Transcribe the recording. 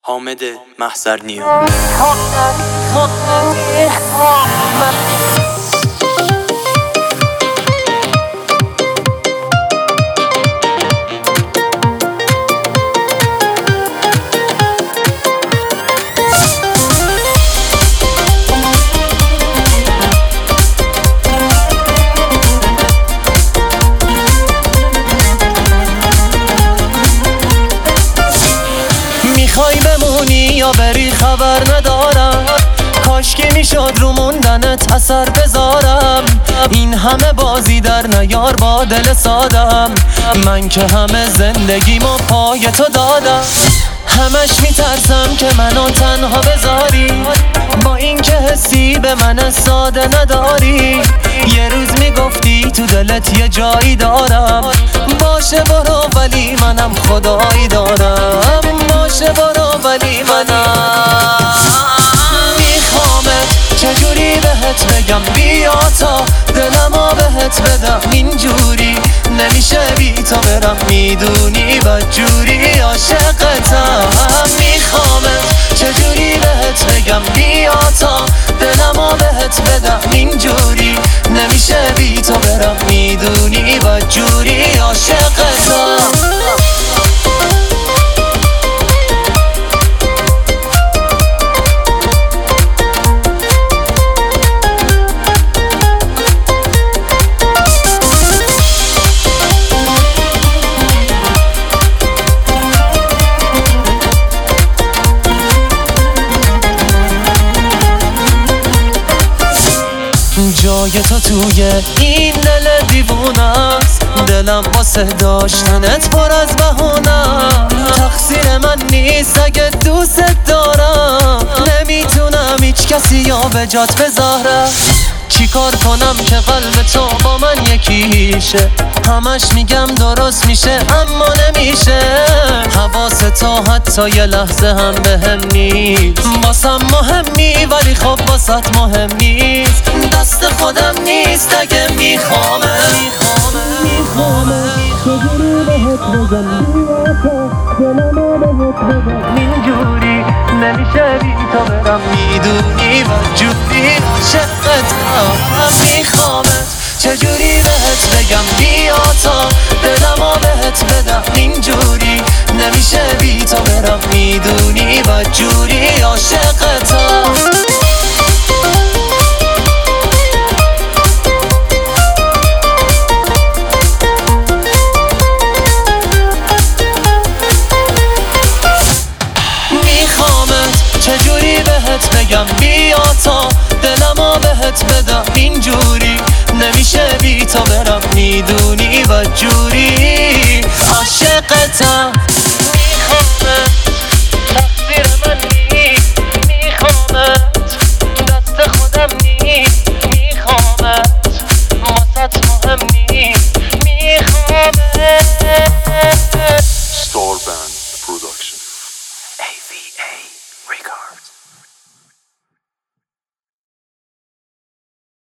حامد محضرنیا. میخوای بمونی یا بری خبر ندارم، کاش که میشد رو موندنت اثر بذارم. این همه بازی در نیار با دل سادم، من که همه زندگیمو پای تو دادم. همش میترسم که منو تنها بذاری، با این که حسی به من ساده نداری. یه روز میگفتی تو دلت یه جایی دارم، باشه برو ولی منم خدایی دارم. باشه برو ولی منم میخوامت، چجوری بهت بگم بیا تا دلمو بهت بدم. اینجوری نمیشه بی تو برم، میدونی بدجوری عاشقتم. میخوامت، چجوری بهت بگم بیا تا دلمو بهت بدم. اینجوری نمیشه بی تو برم، میدونی بدجوری عاشقتم. جای تو توی این دل دیوونه است، دلم واسه داشتنت پر از بهونه. تقصیر من نیست اگه دوست دارم، نمیتونم هیچ کسی یا به جات بذارم. چیکار کنم که قلب تو با من یکیشه؟ همش میگم درست میشه اما نمیشه. حواس تو حتی یه لحظه هم بهم نیست، واسم مهمی ولی خب واسط مهم نیست. دست خودم نیست اگه میخوامه چجوری بهت بگم بیا تا دلمو بهت بدم. اینجوری نمیشه بی تو برم، میدونی بدجوری عاشقتم. میخوامت، چجوری بهت بگم بیا تا دلمو بهت بدم. اینجوری نمیشه بی تو برم، میدونی بدجوری عاشقتم. چجوری بهت بگم بیا تا دلمو بهت بدم. اینجوری نمیشه بی تو برم، میدونی بدجوری عاشقتم.